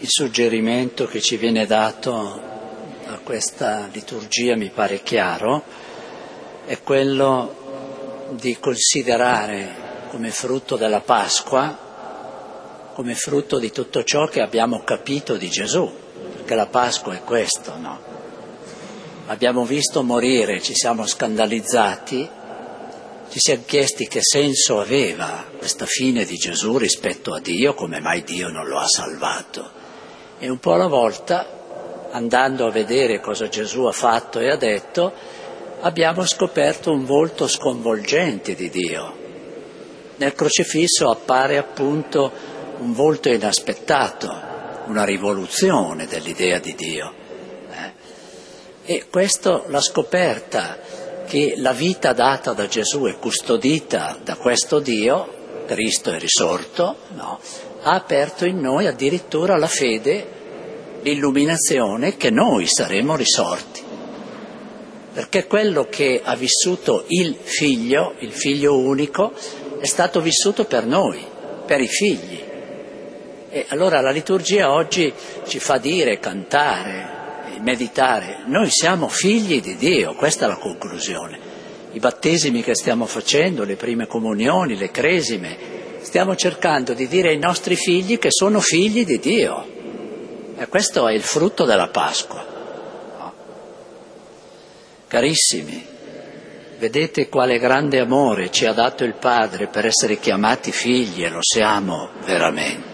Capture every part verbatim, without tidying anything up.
Il suggerimento che ci viene dato da questa liturgia mi pare chiaro, è quello di considerare come frutto della Pasqua, come frutto di tutto ciò che abbiamo capito di Gesù, perché la Pasqua è questo, no? Abbiamo visto morire, ci siamo scandalizzati, ci siamo chiesti che senso aveva questa fine di Gesù rispetto a Dio, come mai Dio non lo ha salvato. E un po' alla volta, andando a vedere cosa Gesù ha fatto e ha detto, abbiamo scoperto un volto sconvolgente di Dio. Nel crocifisso appare appunto un volto inaspettato, una rivoluzione dell'idea di Dio. Eh? E questo, la scoperta che la vita data da Gesù è custodita da questo Dio, Cristo è risorto, no? Ha aperto in noi addirittura la fede, l'illuminazione che noi saremo risorti. Perché quello che ha vissuto il figlio, il figlio unico, è stato vissuto per noi, per i figli. E allora la liturgia oggi ci fa dire, cantare, meditare, noi siamo figli di Dio, questa è la conclusione. I battesimi che stiamo facendo, le prime comunioni, le cresime, stiamo cercando di dire ai nostri figli che sono figli di Dio. E questo è il frutto della Pasqua. No? Carissimi, vedete quale grande amore ci ha dato il Padre per essere chiamati figli, e lo siamo veramente.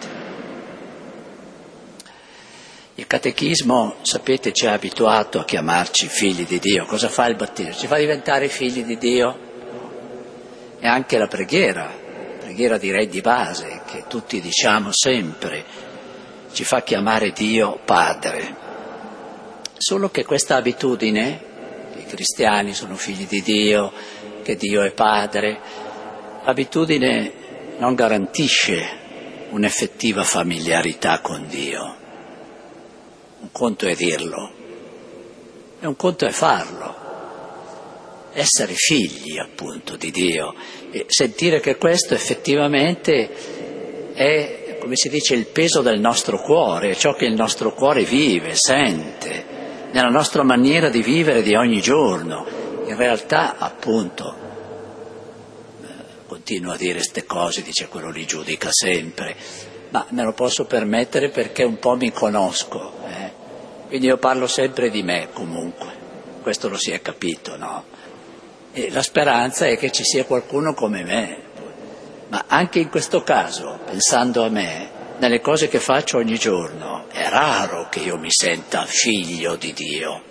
Il catechismo, sapete, ci ha abituato a chiamarci figli di Dio. Cosa fa il battesimo? Ci fa diventare figli di Dio. E anche la preghiera, preghiera direi di base, che tutti diciamo sempre, ci fa chiamare Dio Padre. Solo che questa abitudine, che i cristiani sono figli di Dio, che Dio è Padre, l'abitudine non garantisce un'effettiva familiarità con Dio. Un conto è dirlo, e un conto è farlo. Essere figli, appunto, di Dio e sentire che questo effettivamente è, come si dice, il peso del nostro cuore, ciò che il nostro cuore vive, sente, nella nostra maniera di vivere di ogni giorno. In realtà, appunto, eh, continuo a dire queste cose, dice quello li giudica sempre, ma me lo posso permettere perché un po' mi conosco, eh? Quindi io parlo sempre di me comunque, questo lo si è capito, no? E la speranza è che ci sia qualcuno come me, ma anche in questo caso, pensando a me, nelle cose che faccio ogni giorno, è raro che io mi senta figlio di Dio.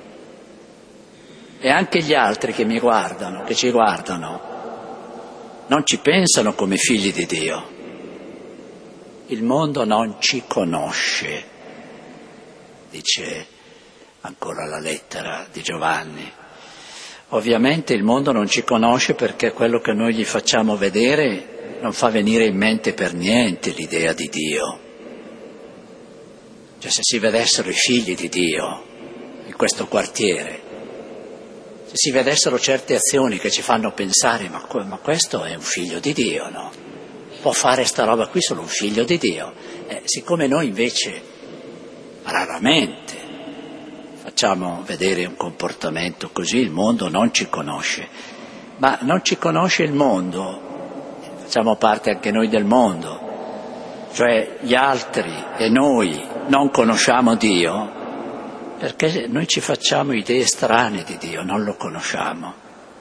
E anche gli altri che mi guardano, che ci guardano, non ci pensano come figli di Dio. Il mondo non ci conosce, dice ancora la lettera di Giovanni. Ovviamente il mondo non ci conosce perché quello che noi gli facciamo vedere non fa venire in mente per niente l'idea di Dio. Cioè, se si vedessero i figli di Dio in questo quartiere, se si vedessero certe azioni che ci fanno pensare ma, ma questo è un figlio di Dio, no? Può fare sta roba qui solo un figlio di Dio. Eh, siccome noi invece raramente facciamo vedere un comportamento così, il mondo non ci conosce. Ma non ci conosce il mondo, facciamo parte anche noi del mondo, cioè gli altri e noi non conosciamo Dio perché noi ci facciamo idee strane di Dio, non lo conosciamo.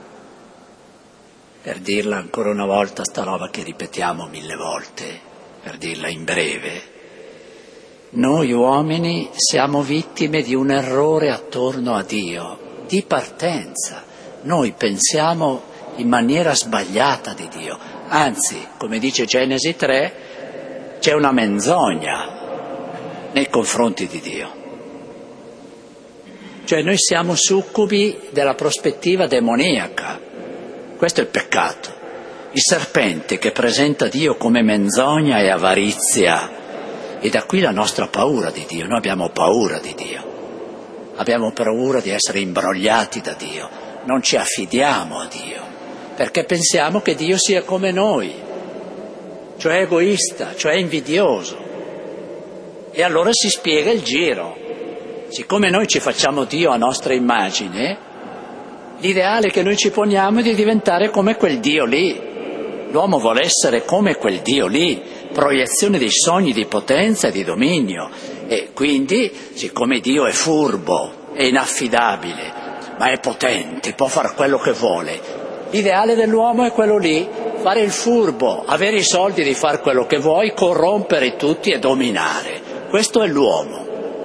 Per dirla ancora una volta, sta roba che ripetiamo mille volte, per dirla in breve, noi uomini siamo vittime di un errore attorno a Dio, di partenza. Noi pensiamo in maniera sbagliata di Dio, anzi, come dice Genesi tre, c'è una menzogna nei confronti di Dio. Cioè noi siamo succubi della prospettiva demoniaca, questo è il peccato. Il serpente che presenta Dio come menzogna e avarizia, e da qui la nostra paura di Dio. Noi abbiamo paura di Dio, abbiamo paura di essere imbrogliati da Dio, non ci affidiamo a Dio, perché pensiamo che Dio sia come noi, cioè egoista, cioè invidioso. E allora si spiega il giro. Siccome noi ci facciamo Dio a nostra immagine, l'ideale che noi ci poniamo è di diventare come quel Dio lì. L'uomo vuole essere come quel Dio lì, proiezione dei sogni di potenza e di dominio. E quindi, siccome Dio è furbo, è inaffidabile, ma è potente, può fare quello che vuole, l'ideale dell'uomo è quello lì, fare il furbo, avere i soldi di fare quello che vuoi, corrompere tutti e dominare. Questo è l'uomo.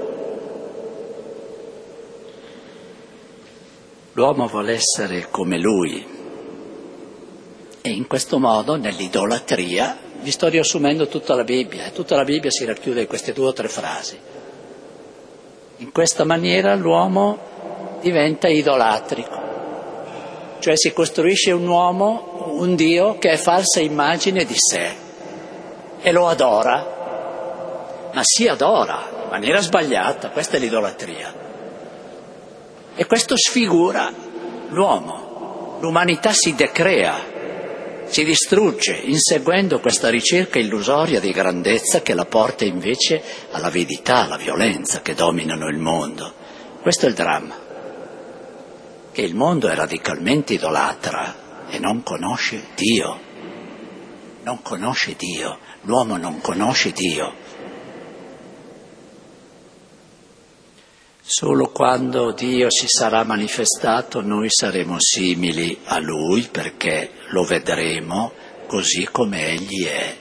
L'uomo vuole essere come lui e in questo modo, nell'idolatria, vi sto riassumendo tutta la Bibbia e tutta la Bibbia si racchiude in queste due o tre frasi. In questa maniera l'uomo diventa idolatrico, cioè si costruisce un uomo, un Dio che è falsa immagine di sé e lo adora, ma si adora in maniera sbagliata, questa è l'idolatria. E questo sfigura l'uomo, l'umanità si decrea, si distrugge inseguendo questa ricerca illusoria di grandezza che la porta invece all'avidità, alla violenza che dominano il mondo. Questo è il dramma, che il mondo è radicalmente idolatra e non conosce Dio, non conosce Dio, l'uomo non conosce Dio. Solo quando Dio si sarà manifestato noi saremo simili a Lui, perché lo vedremo così come Egli è.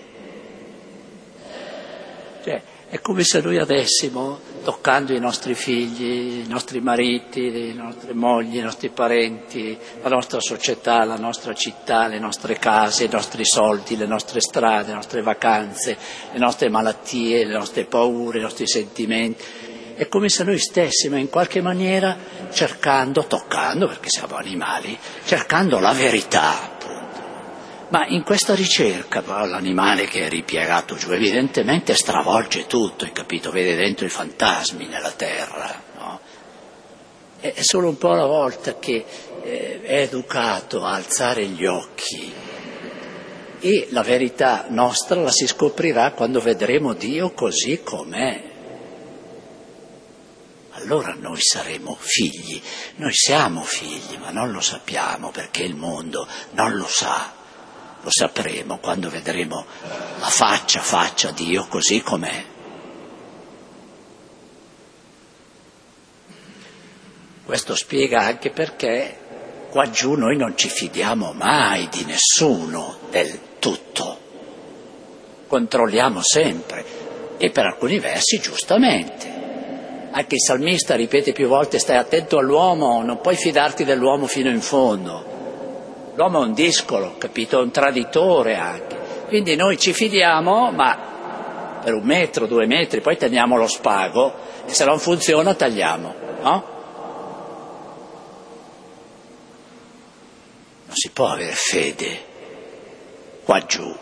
Cioè, è come se noi avessimo, toccando i nostri figli, i nostri mariti, le nostre mogli, i nostri parenti, la nostra società, la nostra città, le nostre case, i nostri soldi, le nostre strade, le nostre vacanze, le nostre malattie, le nostre paure, i nostri sentimenti. È come se noi stessimo in qualche maniera cercando, toccando, perché siamo animali, cercando la verità, appunto. Ma in questa ricerca l'animale che è ripiegato giù evidentemente stravolge tutto, hai capito? Vede dentro i fantasmi nella terra, no? È solo un po' alla volta che eh, è educato a alzare gli occhi e la verità nostra la si scoprirà quando vedremo Dio così com'è. Allora noi saremo figli, noi siamo figli, ma non lo sappiamo perché il mondo non lo sa, lo sapremo quando vedremo la faccia a faccia Dio così com'è. Questo spiega anche perché qua giù noi non ci fidiamo mai di nessuno del tutto, controlliamo sempre e per alcuni versi giustamente. Anche il salmista ripete più volte: stai attento all'uomo, non puoi fidarti dell'uomo fino in fondo. L'uomo è un discolo, capito? È un traditore anche. Quindi noi ci fidiamo, ma per un metro, due metri, poi teniamo lo spago e se non funziona tagliamo, no? Non si può avere fede qua giù.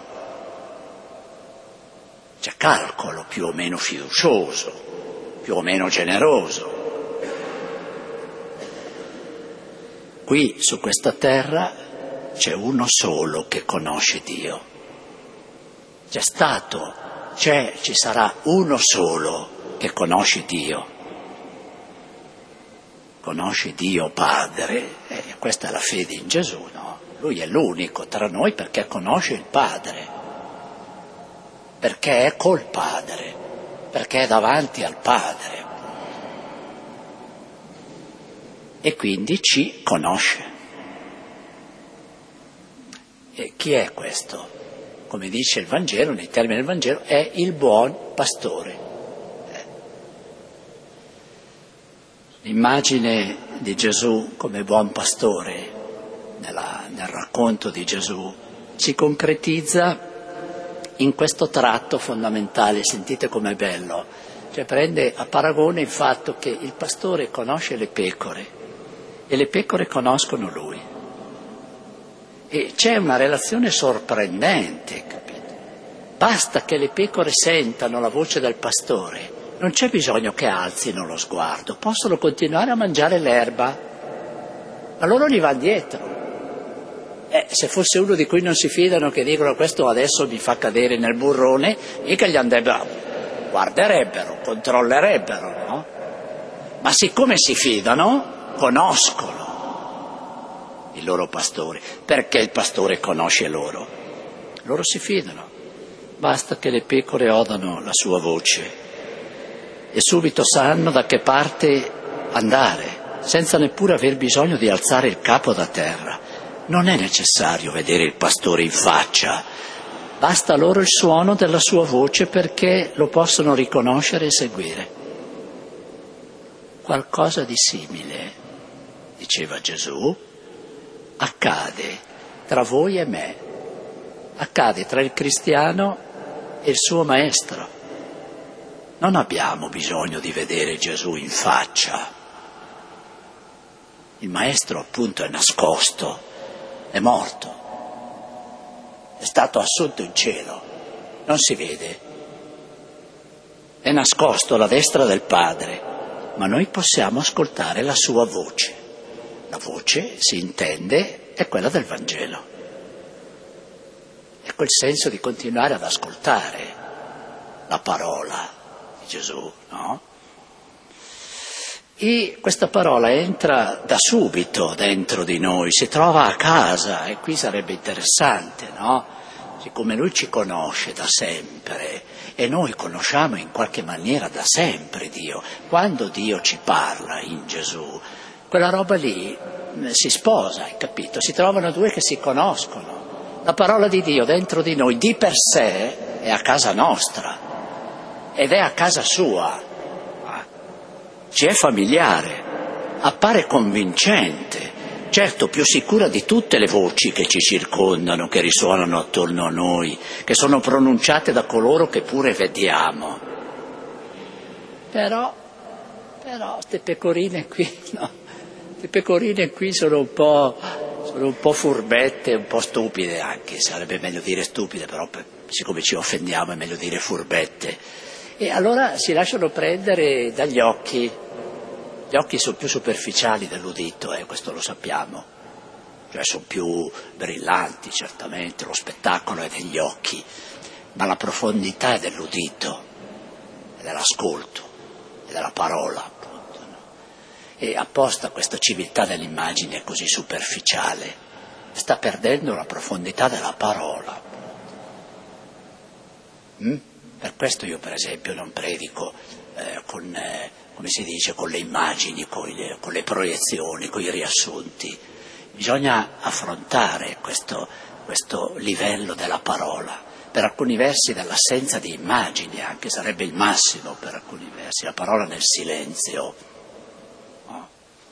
C'è calcolo più o meno fiducioso, più o meno generoso. Qui su questa terra c'è uno solo che conosce Dio. C'è stato, c'è, ci sarà uno solo che conosce Dio. Conosce Dio Padre, e questa è la fede in Gesù, no? Lui è l'unico tra noi perché conosce il Padre, perché è col Padre, perché è davanti al Padre e quindi ci conosce. E chi è questo? Come dice il Vangelo, nei termini del Vangelo, è il buon pastore. L'immagine di Gesù come buon pastore nella, nel racconto di Gesù si concretizza in questo tratto fondamentale. Sentite com'è bello, cioè prende a paragone il fatto che il pastore conosce le pecore e le pecore conoscono lui e c'è una relazione sorprendente, capito? Basta che le pecore sentano la voce del pastore, non c'è bisogno che alzino lo sguardo, possono continuare a mangiare l'erba, ma loro gli vanno dietro. Eh, se fosse uno di cui non si fidano, che dicono questo adesso mi fa cadere nel burrone, mica gli andrebbe, guarderebbero, controllerebbero, no? Ma siccome si fidano, conoscono i loro pastori, perché il pastore conosce loro. Loro si fidano, basta che le pecore odano la sua voce e subito sanno da che parte andare, senza neppure aver bisogno di alzare il capo da terra. Non è necessario vedere il pastore in faccia, basta loro il suono della sua voce perché lo possono riconoscere e seguire. Qualcosa di simile, diceva Gesù, accade tra voi e me, accade tra il cristiano e il suo maestro. Non abbiamo bisogno di vedere Gesù in faccia. Il maestro appunto è nascosto, è morto, è stato assunto in cielo, non si vede, è nascosto alla destra del Padre, ma noi possiamo ascoltare la sua voce. La voce, si intende, è quella del Vangelo. È quel senso di continuare ad ascoltare la parola di Gesù, no? E questa parola entra da subito dentro di noi, si trova a casa, e qui sarebbe interessante, no? Siccome Lui ci conosce da sempre e noi conosciamo in qualche maniera da sempre Dio, quando Dio ci parla in Gesù, quella roba lì si sposa, hai capito? Si trovano due che si conoscono. La parola di Dio dentro di noi di per sé è a casa nostra ed è a casa sua. Ci è familiare, appare convincente, certo più sicura di tutte le voci che ci circondano, che risuonano attorno a noi, che sono pronunciate da coloro che pure vediamo. Però, però, ste pecorine qui, no, ste pecorine qui sono un po', sono un po' furbette, un po' stupide anche, sarebbe meglio dire stupide, però siccome ci offendiamo è meglio dire furbette. E allora si lasciano prendere dagli occhi. Gli occhi sono più superficiali dell'udito, eh, questo lo sappiamo. Cioè sono più brillanti, certamente, lo spettacolo è degli occhi, ma la profondità è dell'udito, è dell'ascolto, è della parola, appunto, no? E apposta questa civiltà dell'immagine così superficiale sta perdendo la profondità della parola. Mm? Per questo io per esempio non predico eh, con, eh, come si dice, con le immagini, con le, con le proiezioni, con i riassunti. Bisogna affrontare questo, questo livello della parola. Per alcuni versi dall'assenza di immagini, anche sarebbe il massimo per alcuni versi, la parola nel silenzio. No?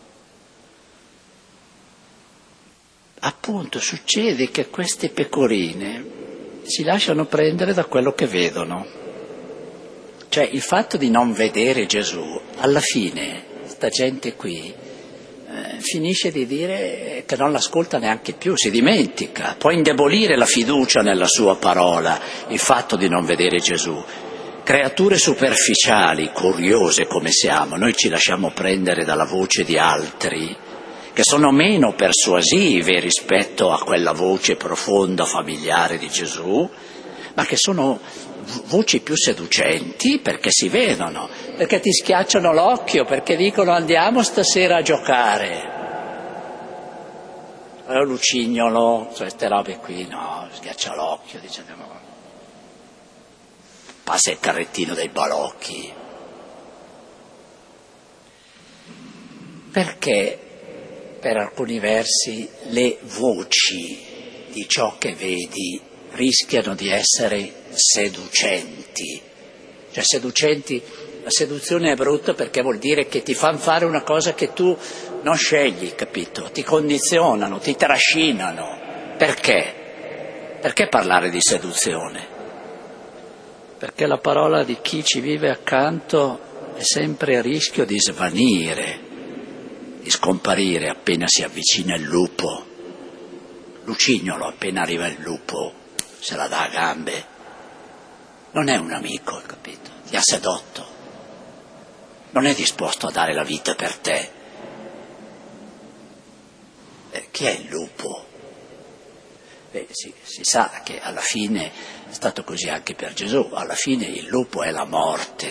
Appunto succede che queste pecorine si lasciano prendere da quello che vedono. Cioè il fatto di non vedere Gesù, alla fine, sta gente qui, eh, finisce di dire che non l'ascolta neanche più, si dimentica, può indebolire la fiducia nella sua parola, il fatto di non vedere Gesù. Creature superficiali, curiose come siamo, noi ci lasciamo prendere dalla voce di altri, che sono meno persuasive rispetto a quella voce profonda, familiare di Gesù, ma che sono voci più seducenti perché si vedono, perché ti schiacciano l'occhio, perché dicono andiamo stasera a giocare. Allora Lucignolo, queste robe qui, no, schiaccia l'occhio, dice no, passa il carrettino dei balocchi. Perché per alcuni versi le voci di ciò che vedi rischiano di essere seducenti. Cioè seducenti, la seduzione è brutta perché vuol dire che ti fanno fare una cosa che tu non scegli, capito? Ti condizionano, ti trascinano. Perché? Perché parlare di seduzione? Perché la parola di chi ci vive accanto è sempre a rischio di svanire, di scomparire appena si avvicina il lupo. Lucignolo, appena arriva il lupo, se la dà a gambe. Non è un amico, capito? Ti ha sedotto. Non è disposto a dare la vita per te. Eh, chi è il lupo? Beh, si, si sa che alla fine è stato così anche per Gesù, alla fine il lupo è la morte.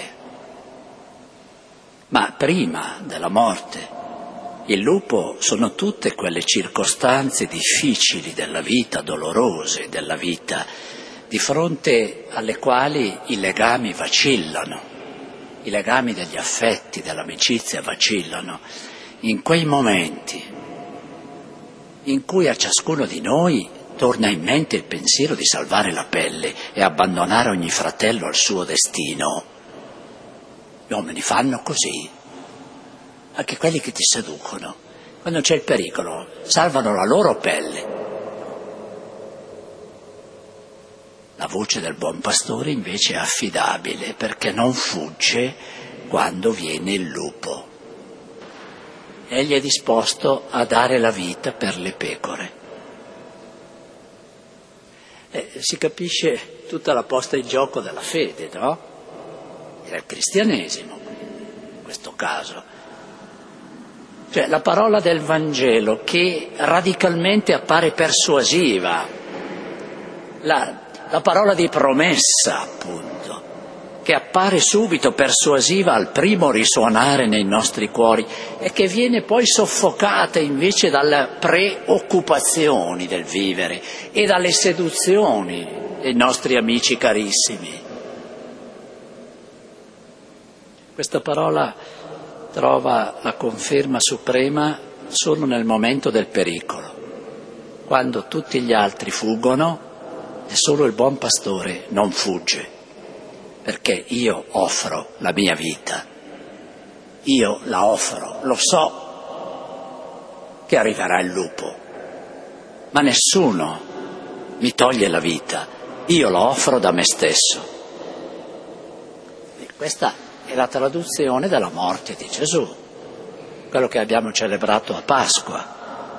Ma prima della morte, il lupo sono tutte quelle circostanze difficili della vita, dolorose della vita, di fronte alle quali i legami vacillano, i legami degli affetti, dell'amicizia vacillano. In quei momenti in cui a ciascuno di noi torna in mente il pensiero di salvare la pelle e abbandonare ogni fratello al suo destino, gli uomini fanno così, anche quelli che ti seducono, quando c'è il pericolo, salvano la loro pelle. La voce del buon pastore invece è affidabile perché non fugge quando viene il lupo. Egli è disposto a dare la vita per le pecore. Eh, si capisce tutta la posta in gioco della fede, no? Del cristianesimo, in questo caso. Cioè la parola del Vangelo che radicalmente appare persuasiva, la, la parola di promessa, appunto, che appare subito persuasiva al primo risuonare nei nostri cuori e che viene poi soffocata invece dalle preoccupazioni del vivere e dalle seduzioni dei nostri amici carissimi. Questa parola trova la conferma suprema solo nel momento del pericolo, quando tutti gli altri fuggono e solo il buon pastore non fugge. Perché io offro la mia vita, io la offro, lo so che arriverà il lupo, ma nessuno mi toglie la vita, io la offro da me stesso. E questa è la traduzione della morte di Gesù, quello che abbiamo celebrato a Pasqua.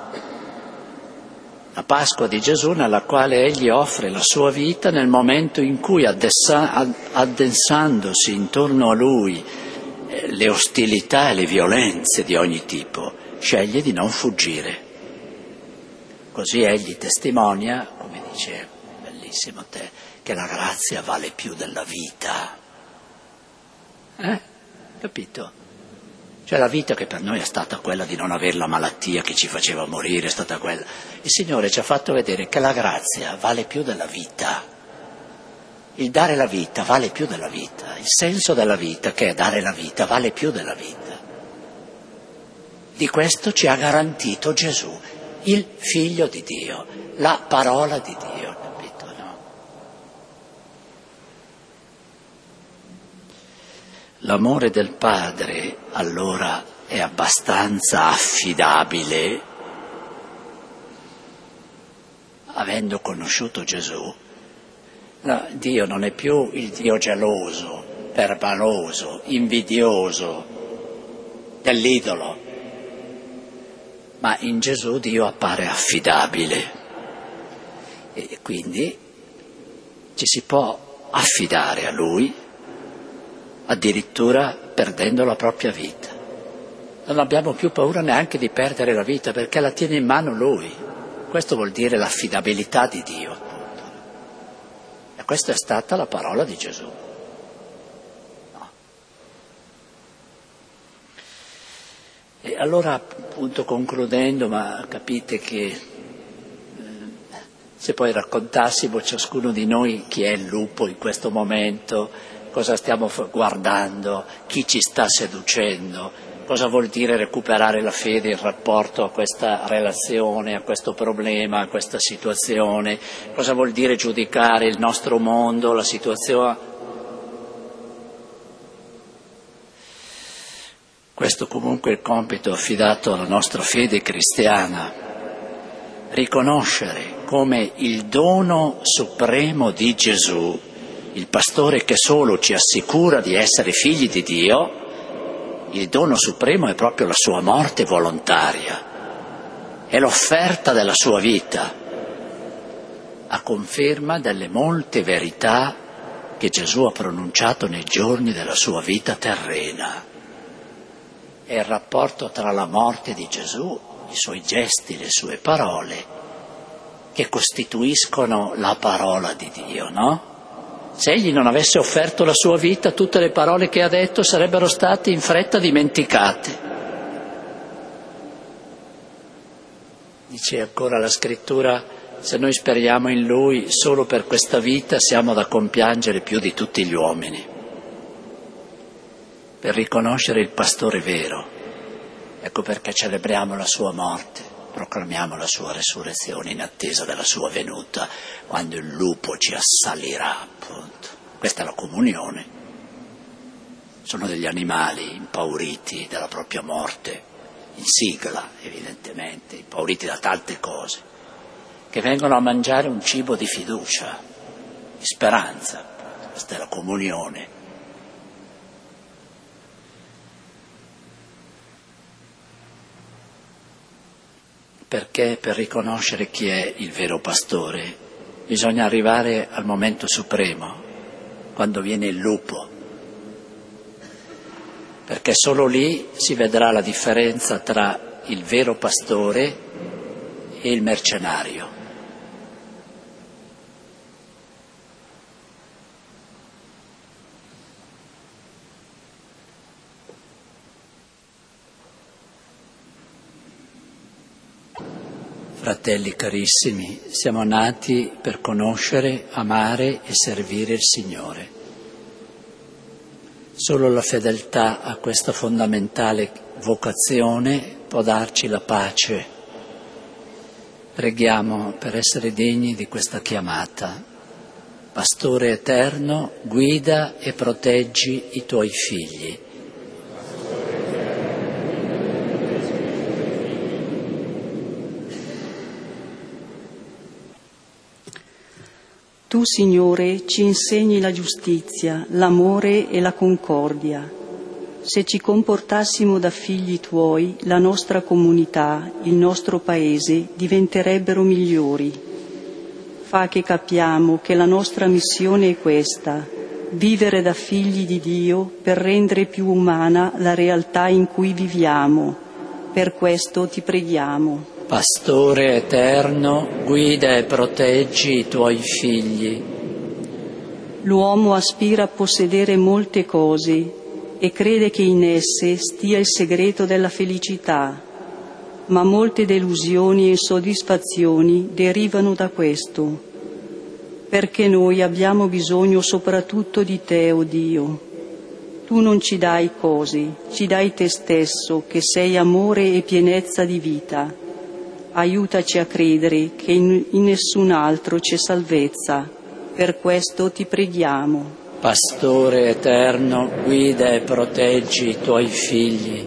La Pasqua di Gesù nella quale egli offre la sua vita nel momento in cui, addensandosi intorno a lui eh, le ostilità e le violenze di ogni tipo, sceglie di non fuggire. Così egli testimonia, come dice bellissimo te, che la grazia vale più della vita. Eh? Capito? Cioè la vita che per noi è stata quella di non avere la malattia che ci faceva morire, è stata quella. Il Signore ci ha fatto vedere che la grazia vale più della vita. Il dare la vita vale più della vita. Il senso della vita, che è dare la vita, vale più della vita. Di questo ci ha garantito Gesù, il Figlio di Dio, la parola di Dio, capito, no? L'amore del Padre allora è abbastanza affidabile, avendo conosciuto Gesù. No, Dio non è più il Dio geloso, permaloso, invidioso dell'idolo, ma in Gesù Dio appare affidabile e quindi ci si può affidare a Lui, addirittura perdendo la propria vita. Non abbiamo più paura neanche di perdere la vita perché la tiene in mano Lui. Questo vuol dire l'affidabilità di Dio, appunto. E questa è stata la parola di Gesù. No. E allora, appunto, concludendo, ma capite che eh, se poi raccontassimo ciascuno di noi chi è il lupo in questo momento, cosa stiamo guardando, chi ci sta seducendo, cosa vuol dire recuperare la fede in rapporto a questa relazione, a questo problema, a questa situazione, cosa vuol dire giudicare il nostro mondo, la situazione. Questo comunque è il compito affidato alla nostra fede cristiana, riconoscere come il dono supremo di Gesù, il pastore che solo ci assicura di essere figli di Dio, il dono supremo è proprio la sua morte volontaria, è l'offerta della sua vita, a conferma delle molte verità che Gesù ha pronunciato nei giorni della sua vita terrena. È il rapporto tra la morte di Gesù, i suoi gesti, le sue parole, che costituiscono la parola di Dio, no? Se egli non avesse offerto la sua vita, tutte le parole che ha detto sarebbero state in fretta dimenticate. Dice ancora la Scrittura, se noi speriamo in Lui solo per questa vita siamo da compiangere più di tutti gli uomini, per riconoscere il pastore vero. Ecco perché celebriamo la sua morte, proclamiamo la sua resurrezione in attesa della sua venuta, quando il lupo ci assalirà, appunto. Questa è la comunione. Sono degli animali impauriti dalla propria morte, in sigla evidentemente, impauriti da tante cose, che vengono a mangiare un cibo di fiducia, di speranza. Questa è la comunione. Perché per riconoscere chi è il vero pastore bisogna arrivare al momento supremo, quando viene il lupo, perché solo lì si vedrà la differenza tra il vero pastore e il mercenario. Fratelli carissimi, siamo nati per conoscere, amare e servire il Signore. Solo la fedeltà a questa fondamentale vocazione può darci la pace. Preghiamo per essere degni di questa chiamata. Pastore eterno, guida e proteggi i tuoi figli. Tu, Signore, ci insegni la giustizia, l'amore e la concordia. Se ci comportassimo da figli tuoi, la nostra comunità, il nostro paese diventerebbero migliori. Fa che capiamo che la nostra missione è questa: vivere da figli di Dio per rendere più umana la realtà in cui viviamo. Per questo ti preghiamo. Pastore eterno, guida e proteggi i tuoi figli. L'uomo aspira a possedere molte cose e crede che in esse stia il segreto della felicità, ma molte delusioni e insoddisfazioni derivano da questo, perché noi abbiamo bisogno soprattutto di te, o Dio. Tu non ci dai cose, ci dai te stesso, che sei amore e pienezza di vita. Aiutaci a credere che in, in nessun altro c'è salvezza. Per questo ti preghiamo. Pastore eterno, guida e proteggi i tuoi figli.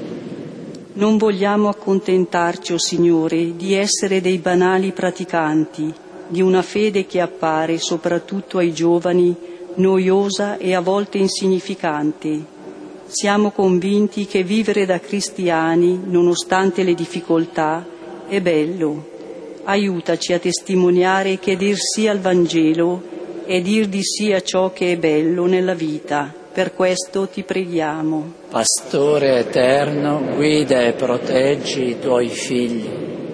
Non vogliamo accontentarci, o Signore, di essere dei banali praticanti, di una fede che appare, soprattutto ai giovani, noiosa e a volte insignificante. Siamo convinti che vivere da cristiani, nonostante le difficoltà, è bello. Aiutaci a testimoniare che dir sì al Vangelo è dir di sì a ciò che è bello nella vita. Per questo ti preghiamo. Pastore eterno, guida e proteggi i tuoi figli.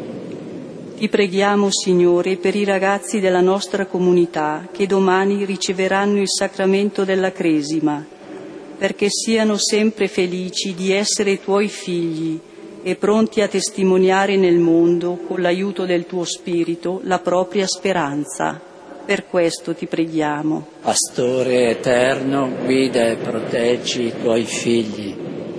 Ti preghiamo, Signore, per i ragazzi della nostra comunità che domani riceveranno il sacramento della Cresima, perché siano sempre felici di essere tuoi figli e pronti a testimoniare nel mondo, con l'aiuto del tuo Spirito, la propria speranza. Per questo ti preghiamo. Pastore eterno, guida e proteggi i tuoi figli.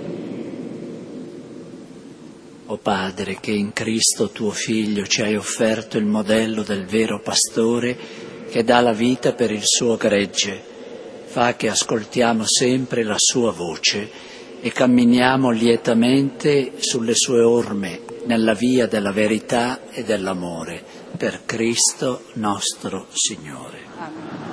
O Padre, che in Cristo tuo Figlio ci hai offerto il modello del vero pastore che dà la vita per il suo gregge, fa che ascoltiamo sempre la sua voce e camminiamo lietamente sulle sue orme, nella via della verità e dell'amore, per Cristo nostro Signore. Amen.